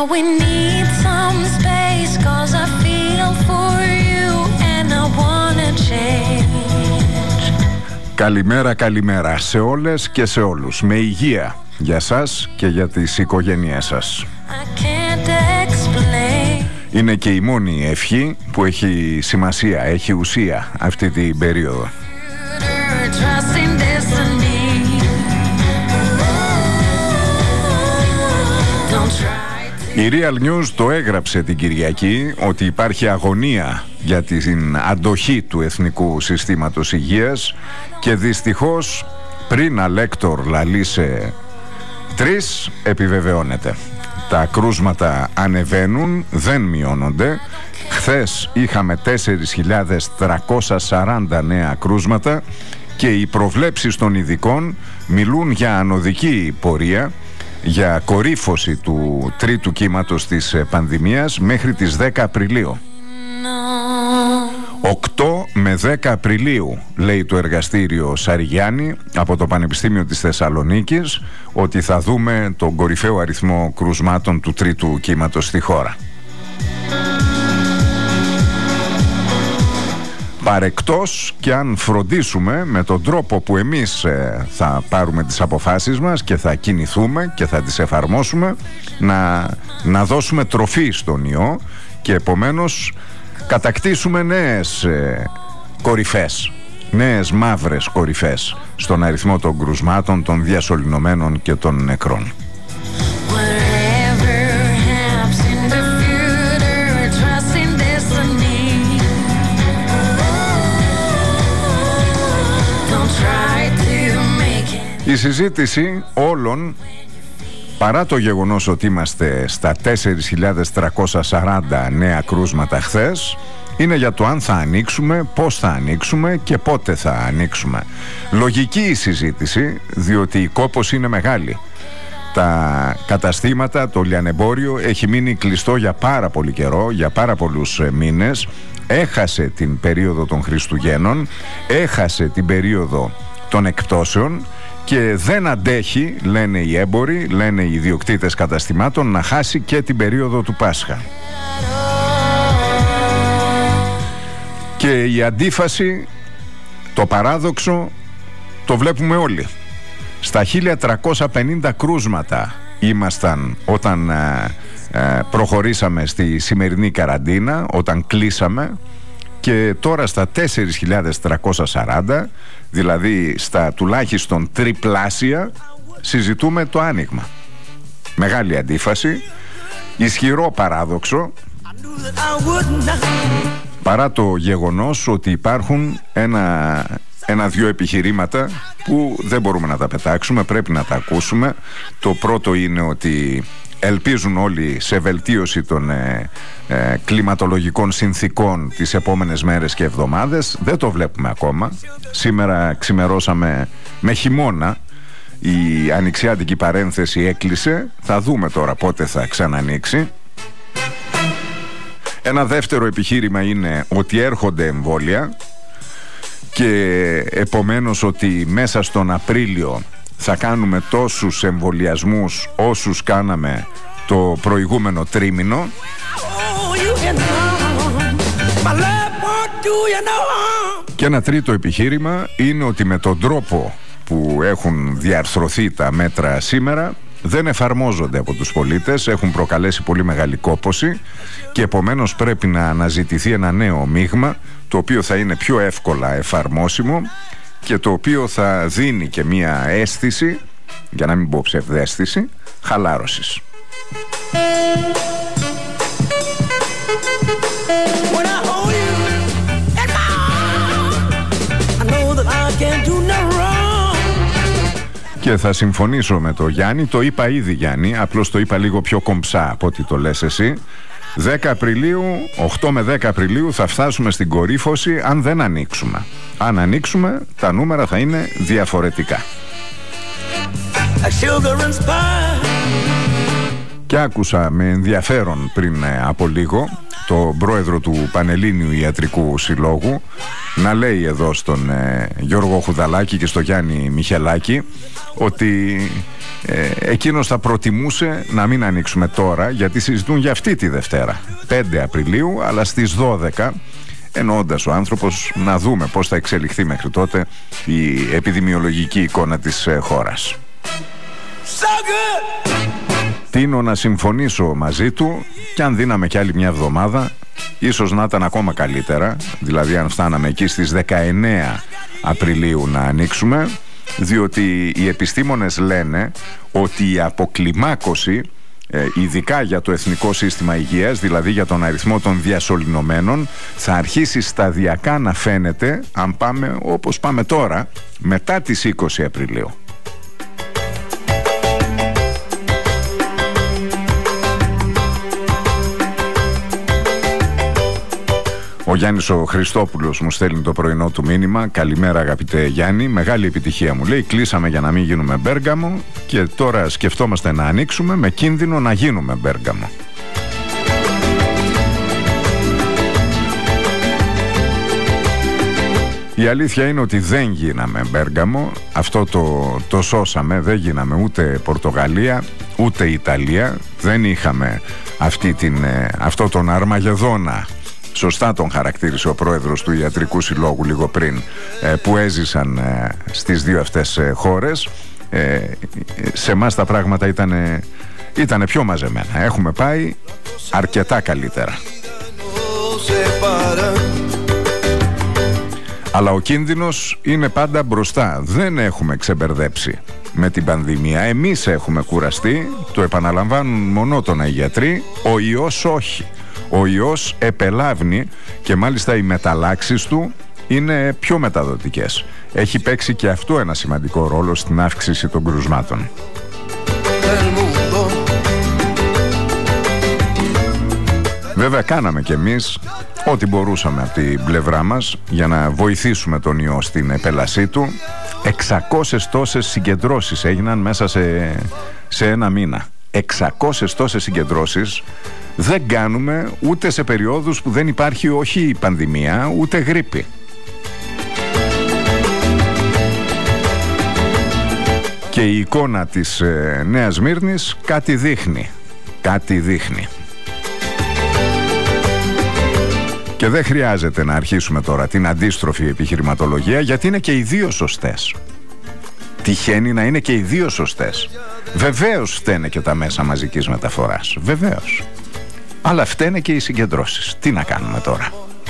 we need some space, 'cause I feel for you and I wanna change. Καλημέρα, καλημέρα σε όλες και σε όλους. Με υγεία για σας και για τις οικογένειές σας. Είναι και η μόνη ευχή που έχει σημασία, έχει ουσία αυτή την περίοδο. Η Real News το έγραψε την Κυριακή ότι υπάρχει αγωνία για την αντοχή του Εθνικού Συστήματος Υγείας και δυστυχώς πριν αλέκτορ λαλήσε 3 επιβεβαιώνεται. Τα κρούσματα ανεβαίνουν, δεν μειώνονται. Χθες είχαμε 4.340 νέα κρούσματα και οι προβλέψεις των ειδικών μιλούν για ανωδική πορεία, για κορύφωση του τρίτου κύματος της πανδημίας μέχρι τις 10 Απριλίου. 8 με 10 Απριλίου, λέει το εργαστήριο Σαριγιάννη από το Πανεπιστήμιο της Θεσσαλονίκης, ότι θα δούμε τον κορυφαίο αριθμό κρουσμάτων του τρίτου κύματος στη χώρα. Παρεκτός και αν φροντίσουμε με τον τρόπο που εμείς θα πάρουμε τις αποφάσεις μας και θα κινηθούμε και θα τις εφαρμόσουμε, να δώσουμε τροφή στον ιό και επομένως κατακτήσουμε νέες κορυφές, νέες μαύρες κορυφές στον αριθμό των κρουσμάτων, των διασωληνωμένων και των νεκρών. Η συζήτηση όλων, παρά το γεγονός ότι είμαστε στα 4.340 νέα κρούσματα χθες, είναι για το αν θα ανοίξουμε, πώς θα ανοίξουμε και πότε θα ανοίξουμε. Λογική η συζήτηση, διότι η κόπωση είναι μεγάλη. Τα καταστήματα, το λιανεμπόριο έχει μείνει κλειστό για πάρα πολύ καιρό, για πάρα πολλούς μήνες. Έχασε την περίοδο των Χριστουγέννων, έχασε την περίοδο των εκπτώσεων και δεν αντέχει, λένε οι έμποροι, λένε οι ιδιοκτήτες καταστημάτων, να χάσει και την περίοδο του Πάσχα. Και η αντίφαση, το παράδοξο, το βλέπουμε όλοι. Στα 1.350 κρούσματα ήμασταν όταν προχωρήσαμε στη σημερινή καραντίνα, όταν κλείσαμε, και τώρα στα 4.340, δηλαδή στα τουλάχιστον τριπλάσια, συζητούμε το άνοιγμα. Μεγάλη αντίφαση, ισχυρό παράδοξο, παρά το γεγονός ότι υπάρχουν ένα-δυο επιχειρήματα που δεν μπορούμε να τα πετάξουμε, πρέπει να τα ακούσουμε. Το πρώτο είναι ότι ελπίζουν όλοι σε βελτίωση των κλιματολογικών συνθήκων τις επόμενες μέρες και εβδομάδες. Δεν το βλέπουμε ακόμα. Σήμερα ξημερώσαμε με χειμώνα. Η ανοιξιάτικη παρένθεση έκλεισε. Θα δούμε τώρα πότε θα ξανανοίξει. Ένα δεύτερο επιχείρημα είναι ότι έρχονται εμβόλια και επομένως ότι μέσα στον Απρίλιο θα κάνουμε τόσους εμβολιασμούς όσους κάναμε το προηγούμενο τρίμηνο. Και ένα τρίτο επιχείρημα είναι ότι με τον τρόπο που έχουν διαρθρωθεί τα μέτρα σήμερα δεν εφαρμόζονται από τους πολίτες, έχουν προκαλέσει πολύ μεγάλη κόπωση και επομένως πρέπει να αναζητηθεί ένα νέο μείγμα το οποίο θα είναι πιο εύκολα εφαρμόσιμο και το οποίο θα δίνει και μία αίσθηση, για να μην πω ψευδαίσθηση, χαλάρωσης. Και θα συμφωνήσω με το Γιάννη, το είπα ήδη Γιάννη, απλώς το είπα λίγο πιο κομψά από ό,τι το λες εσύ. 10 Απριλίου, 8 με 10 Απριλίου θα φτάσουμε στην κορύφωση αν δεν ανοίξουμε. Αν ανοίξουμε, τα νούμερα θα είναι διαφορετικά. Και άκουσα με ενδιαφέρον πριν από λίγο τον πρόεδρο του Πανελλήνιου Ιατρικού Συλλόγου να λέει εδώ στον Γιώργο Χουδαλάκη και στο Γιάννη Μιχελάκη ότι εκείνος θα προτιμούσε να μην ανοίξουμε τώρα, γιατί συζητούν για αυτή τη Δευτέρα 5 Απριλίου, αλλά στις 12, εννοώντας ο άνθρωπος να δούμε πώς θα εξελιχθεί μέχρι τότε η επιδημιολογική εικόνα της χώρας. Τείνω να συμφωνήσω μαζί του, και αν δίναμε κι άλλη μια εβδομάδα ίσως να ήταν ακόμα καλύτερα, δηλαδή αν φτάναμε εκεί στις 19 Απριλίου να ανοίξουμε, διότι οι επιστήμονες λένε ότι η αποκλιμάκωση, ειδικά για το Εθνικό Σύστημα Υγείας, δηλαδή για τον αριθμό των διασωληνωμένων, θα αρχίσει σταδιακά να φαίνεται, αν πάμε όπως πάμε τώρα, μετά τις 20 Απριλίου. Ο Γιάννης ο Χριστόπουλος μου στέλνει το πρωινό του μήνυμα. Καλημέρα αγαπητέ Γιάννη, μεγάλη επιτυχία μου λέει. Κλείσαμε για να μην γίνουμε Μπέργαμο και τώρα σκεφτόμαστε να ανοίξουμε με κίνδυνο να γίνουμε Μπέργαμο. Η αλήθεια είναι ότι δεν γίναμε Μπέργαμο. Αυτό το σώσαμε. Δεν γίναμε ούτε Πορτογαλία ούτε Ιταλία. Δεν είχαμε αυτό τον Αρμαγεδόνα, σωστά τον χαρακτήρισε ο πρόεδρος του Ιατρικού Συλλόγου λίγο πριν, που έζησαν στις δύο αυτές χώρες. Σε εμάς τα πράγματα ήτανε πιο μαζεμένα. Έχουμε πάει αρκετά καλύτερα. Αλλά ο κίνδυνος είναι πάντα μπροστά. Δεν έχουμε ξεμπερδέψει με την πανδημία. Εμείς έχουμε κουραστεί, το επαναλαμβάνουν μονότονα οι γιατροί, ο ιός όχι. Ο ιός επελάβνει και μάλιστα οι μεταλλάξεις του είναι πιο μεταδοτικές. Έχει παίξει και αυτό ένα σημαντικό ρόλο στην αύξηση των κρουσμάτων. Βέβαια κάναμε κι εμείς ό,τι μπορούσαμε από την πλευρά μας για να βοηθήσουμε τον ιό στην επέλασή του. 600 τόσες συγκεντρώσεις έγιναν μέσα σε ένα μήνα. 600 τόσες συγκεντρώσεις δεν κάνουμε ούτε σε περιόδους που δεν υπάρχει όχι πανδημία ούτε γρίπη. Και η εικόνα της Νέας Σμύρνης κάτι δείχνει. Κάτι δείχνει. Και δεν χρειάζεται να αρχίσουμε τώρα την αντίστροφη επιχειρηματολογία, γιατί είναι και οι δύο σωστές. Τυχαίνει να είναι και οι δύο σωστές. Βεβαίως φταίνε και τα μέσα μαζικής μεταφοράς. Βεβαίως. Αλλά φταίνε και οι συγκεντρώσεις. Τι να κάνουμε τώρα?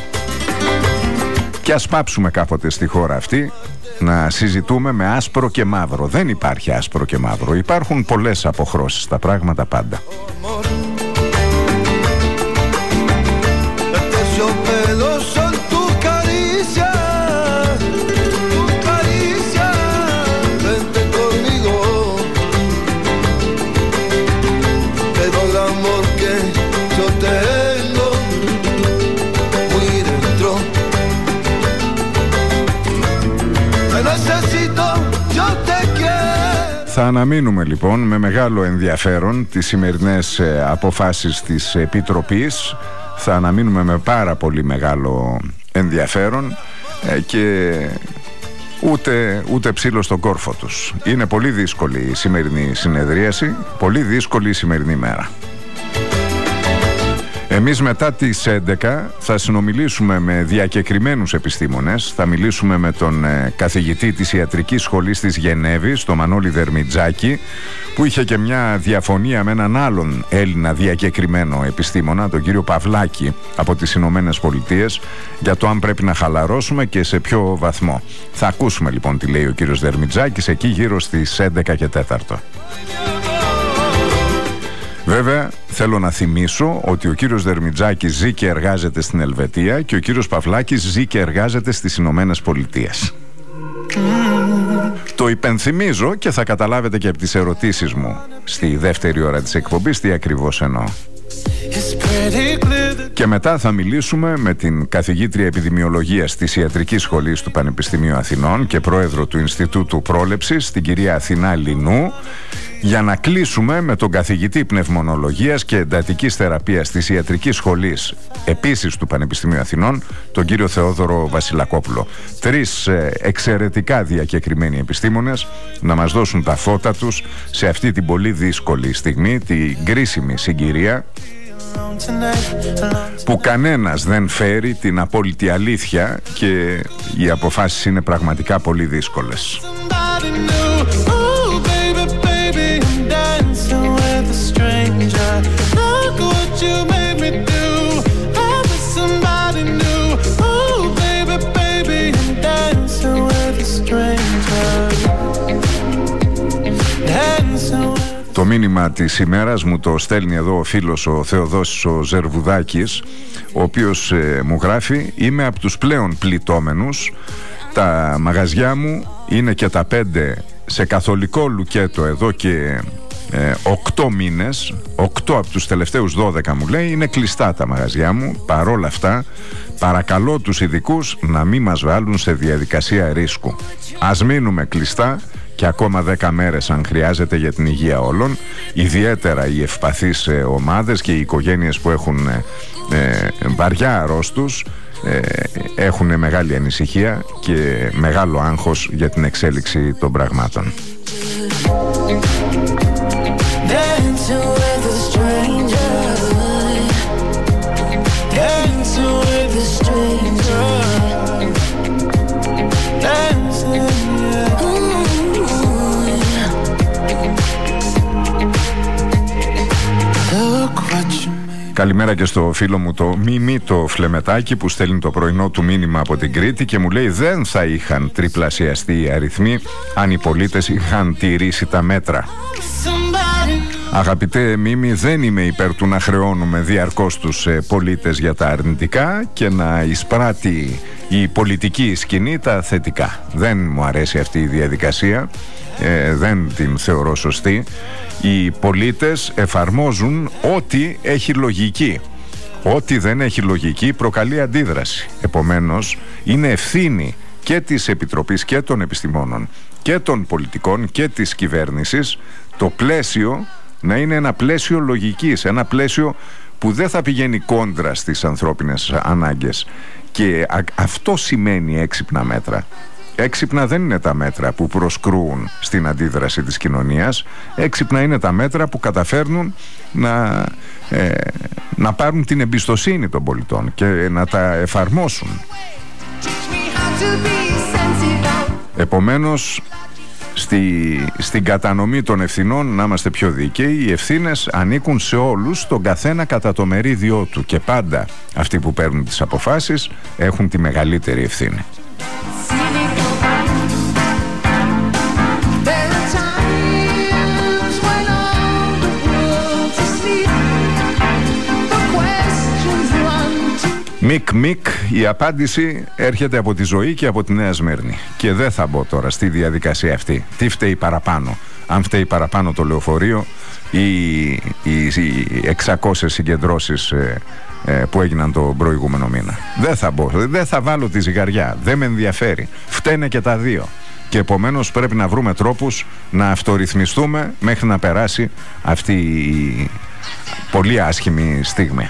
Και ας πάψουμε κάποτε στη χώρα αυτή να συζητούμε με άσπρο και μαύρο. Δεν υπάρχει άσπρο και μαύρο. Υπάρχουν πολλές αποχρώσεις τα πράγματα πάντα. Θα αναμείνουμε λοιπόν με μεγάλο ενδιαφέρον τις σημερινές αποφάσεις της Επιτροπής. Θα αναμείνουμε με πάρα πολύ μεγάλο ενδιαφέρον και ούτε ψήλο στον κόρφο τους. Είναι πολύ δύσκολη η σημερινή συνεδρίαση, πολύ δύσκολη η σημερινή μέρα. Εμείς μετά τις 11 θα συνομιλήσουμε με διακεκριμένους επιστήμονες. Θα μιλήσουμε με τον καθηγητή της Ιατρικής Σχολής της Γενέβης, τον Μανώλη Δερμιτζάκη, που είχε και μια διαφωνία με έναν άλλον Έλληνα διακεκριμένο επιστήμονα, τον κύριο Παυλάκη από τις Ηνωμένες Πολιτείες, για το αν πρέπει να χαλαρώσουμε και σε ποιο βαθμό. Θα ακούσουμε λοιπόν τι λέει ο κύριος Δερμιτζάκης εκεί γύρω στις 11 και 4. Βέβαια, θέλω να θυμίσω ότι ο κύριος Δερμιτζάκης ζει και εργάζεται στην Ελβετία και ο κύριος Παυλάκης ζει και εργάζεται στις Ηνωμένες Πολιτείες. Το υπενθυμίζω και θα καταλάβετε και από τις ερωτήσεις μου στη δεύτερη ώρα της εκπομπής τι ακριβώς εννοώ. Και μετά θα μιλήσουμε με την καθηγήτρια επιδημιολογίας της Ιατρικής Σχολής του Πανεπιστημίου Αθηνών και πρόεδρο του Ινστιτούτου Πρόλεψης, την κυρία Αθηνά Λινού, Για να κλείσουμε με τον καθηγητή πνευμονολογίας και εντατικής θεραπείας της Ιατρικής Σχολής, επίσης του Πανεπιστημίου Αθηνών, τον κύριο Θεόδωρο Βασιλακόπουλο. 3 εξαιρετικά διακεκριμένοι επιστήμονες να μας δώσουν τα φώτα τους σε αυτή την πολύ δύσκολη στιγμή, την κρίσιμη συγκυρία, που κανένας δεν φέρει την απόλυτη αλήθεια και οι αποφάσεις είναι πραγματικά πολύ δύσκολες. Το μήνυμα της ημέρας μου το στέλνει εδώ ο φίλος ο Θεοδόσης ο Ζερβουδάκης, ο οποίος μου γράφει: είμαι από τους πλέον πληττόμενους. Τα μαγαζιά μου είναι και τα 5 σε καθολικό λουκέτο εδώ και 8 μήνες. 8 από τους τελευταίους 12 μου λέει είναι κλειστά τα μαγαζιά μου. Παρόλα αυτά παρακαλώ τους ειδικούς να μην μας βάλουν σε διαδικασία ρίσκου. Ας μείνουμε κλειστά και ακόμα 10 μέρες αν χρειάζεται για την υγεία όλων, ιδιαίτερα οι ευπαθείς ομάδες και οι οικογένειες που έχουν βαριά αρρώστους, έχουν μεγάλη ανησυχία και μεγάλο άγχος για την εξέλιξη των πραγμάτων. Καλημέρα και στο φίλο μου το Μίμη, το Φλεμετάκι, που στέλνει το πρωινό του μήνυμα από την Κρήτη και μου λέει: δεν θα είχαν τριπλασιαστεί οι αριθμοί αν οι πολίτες είχαν τηρήσει τα μέτρα. Αγαπητέ Μίμη, δεν είμαι υπέρ του να χρεώνουμε διαρκώς τους πολίτες για τα αρνητικά και να εισπράττει η πολιτική σκηνή τα θετικά. Δεν μου αρέσει αυτή η διαδικασία, δεν την θεωρώ σωστή. Οι πολίτες εφαρμόζουν ό,τι έχει λογική. Ό,τι δεν έχει λογική προκαλεί αντίδραση. Επομένως, είναι ευθύνη και της Επιτροπής και των επιστημόνων και των πολιτικών και της κυβέρνησης το πλαίσιο να είναι ένα πλαίσιο λογικής, ένα πλαίσιο που δεν θα πηγαίνει κόντρα στις ανθρώπινες ανάγκες. Και αυτό σημαίνει έξυπνα μέτρα. Έξυπνα δεν είναι τα μέτρα που προσκρούουν στην αντίδραση της κοινωνίας. Έξυπνα είναι τα μέτρα που καταφέρνουν να πάρουν την εμπιστοσύνη των πολιτών και να τα εφαρμόσουν. Επομένως, στην κατανομή των ευθυνών να είμαστε πιο δίκαιοι. Οι ευθύνες ανήκουν σε όλους, τον καθένα κατά το μερίδιό του, και πάντα αυτοί που παίρνουν τις αποφάσεις έχουν τη μεγαλύτερη ευθύνη. Μικ, η απάντηση έρχεται από τη Ζωή και από τη Νέα Σμύρνη. Και δεν θα μπω τώρα στη διαδικασία αυτή. Τι φταίει παραπάνω? Αν φταίει παραπάνω το λεωφορείο ή οι 600 συγκεντρώσεις που έγιναν το προηγούμενο μήνα. Δεν θα μπω, δεν θα βάλω τη ζυγαριά. Δεν με ενδιαφέρει. Φταίνε και τα δύο. Και επομένως πρέπει να βρούμε τρόπους να αυτορυθμιστούμε μέχρι να περάσει αυτή η πολύ άσχημη στιγμή.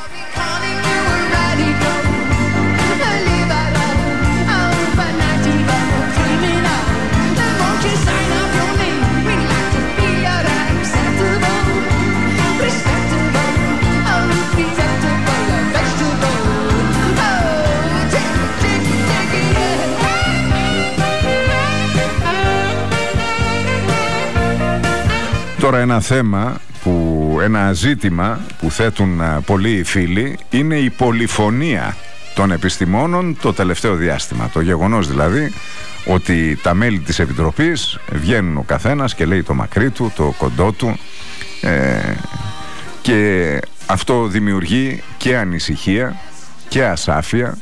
Τώρα ένα ζήτημα που θέτουν πολλοί φίλοι είναι η πολυφωνία των επιστημόνων το τελευταίο διάστημα. Το γεγονός δηλαδή ότι τα μέλη της Επιτροπής βγαίνουν ο καθένας και λέει το μακρύ του, το κοντό του, και αυτό δημιουργεί και ανησυχία και ασάφεια.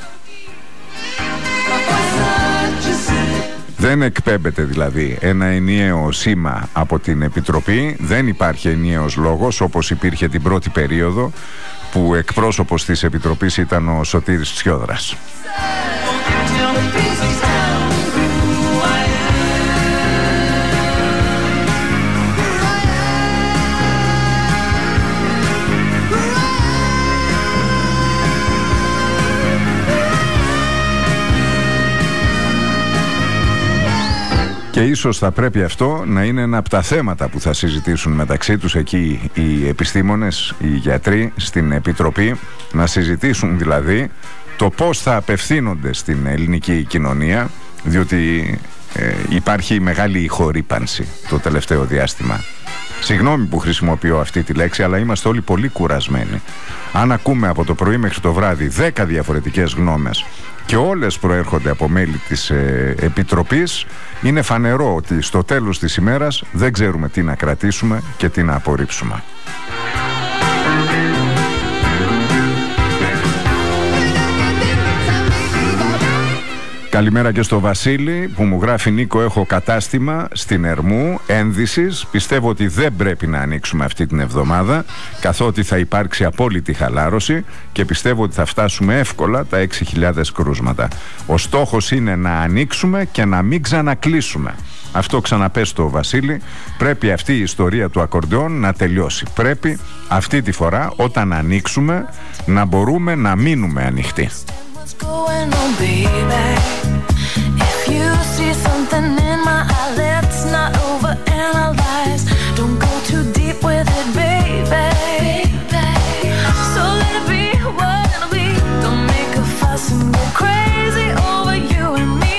Δεν εκπέμπεται δηλαδή ένα ενιαίο σήμα από την Επιτροπή. Δεν υπάρχει ενιαίος λόγος όπως υπήρχε την πρώτη περίοδο που εκπρόσωπος της Επιτροπής ήταν ο Σωτήρης Τσιόδρας. Και ίσως θα πρέπει αυτό να είναι ένα από τα θέματα που θα συζητήσουν μεταξύ τους εκεί οι επιστήμονες, οι γιατροί στην Επιτροπή, να συζητήσουν δηλαδή το πώς θα απευθύνονται στην ελληνική κοινωνία, διότι υπάρχει μεγάλη ηχορύπανση το τελευταίο διάστημα. Συγγνώμη που χρησιμοποιώ αυτή τη λέξη, αλλά είμαστε όλοι πολύ κουρασμένοι. Αν ακούμε από το πρωί μέχρι το βράδυ 10 διαφορετικές γνώμες και όλες προέρχονται από μέλη της Επιτροπής, είναι φανερό ότι στο τέλος της ημέρας δεν ξέρουμε τι να κρατήσουμε και τι να απορρίψουμε. Καλημέρα και στο Βασίλη που μου γράφει: Νίκο, έχω κατάστημα στην Ερμού ένδυσης. Πιστεύω ότι δεν πρέπει να ανοίξουμε αυτή την εβδομάδα, καθότι θα υπάρξει απόλυτη χαλάρωση και πιστεύω ότι θα φτάσουμε εύκολα τα 6.000 κρούσματα. Ο στόχος είναι να ανοίξουμε και να μην ξανακλείσουμε. Αυτό ξαναπες στο Βασίλη. Πρέπει αυτή η ιστορία του ακορντεόν να τελειώσει. Πρέπει αυτή τη φορά όταν ανοίξουμε να μπορούμε να μείνουμε ανοιχτοί. Going on, baby. If you see something in my eye, let's not overanalyze. Don't go too deep with it, baby. So let it be what it'll be. Don't make a fuss and go crazy over you and me.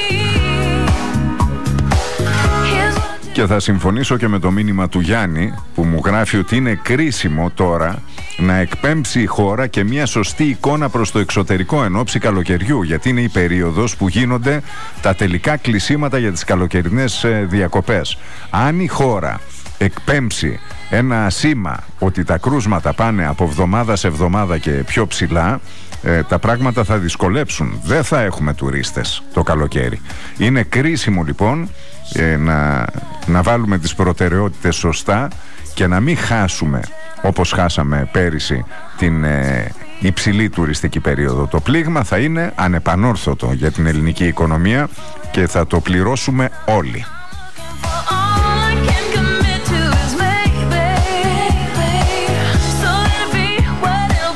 Και θα συμφωνήσω και με το μήνυμα του Γιάννη που μου γράφει ότι είναι κρίσιμο τώρα να εκπέμψει η χώρα και μια σωστή εικόνα προς το εξωτερικό εν ώψη καλοκαιριού, γιατί είναι η περίοδος που γίνονται τα τελικά κλεισίματα για τις καλοκαιρινές διακοπές. Αν η χώρα εκπέμψει ένα σήμα ότι τα κρούσματα πάνε από εβδομάδα σε εβδομάδα και πιο ψηλά, τα πράγματα θα δυσκολέψουν. Δεν θα έχουμε τουρίστες το καλοκαίρι. Είναι κρίσιμο λοιπόν να βάλουμε τις προτεραιότητες σωστά και να μην χάσουμε, όπως χάσαμε πέρυσι, την υψηλή τουριστική περίοδο. Το πλήγμα θα είναι ανεπανόρθωτο για την ελληνική οικονομία και θα το πληρώσουμε όλοι.